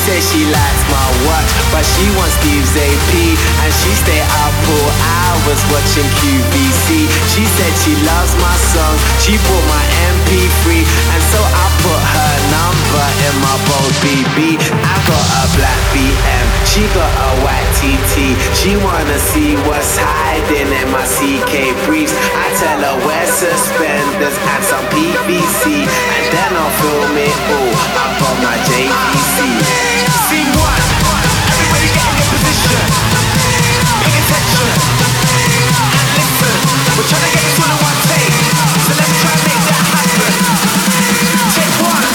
says she likes my watch, but she wants Steve's AP, and she stay up all hours watching QVC. She said she loves my song, she bought my MP3, and so I put her number in my bold BB. I got a black BM, she got a white TT. She wanna see what's hiding in my CK briefs. I tell her wear suspenders and some PVC, and then I'll film it all up on my JVC. Scene one, everybody get in your position. Pay attention and listen. We're trying to get this all in one take, so let's try and make that happen. Take one.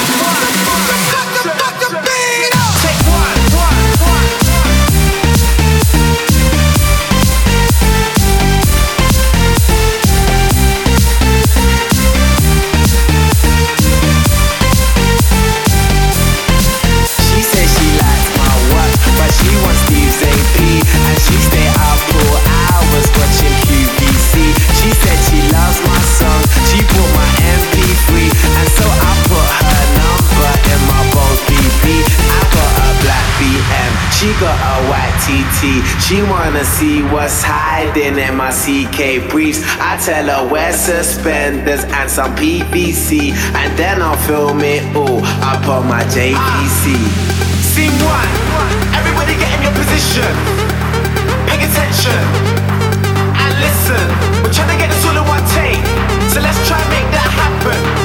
Fuck the beat up. Take one. She says she likes my work, but she wants Steve's AP, and she stay up all hours watching QVC. She said she loves my song, she bought my MP3, and so I put her number in my bold BB. I got a black BM, she got a white TT. She wanna see what's hiding in my CK briefs. I tell her wear suspenders and some PVC, and then I'll film it all up on my JVC. Scene one, everybody get in your position. Pay attention and listen. We're trying to get this all in one take, so let's try and make that happen.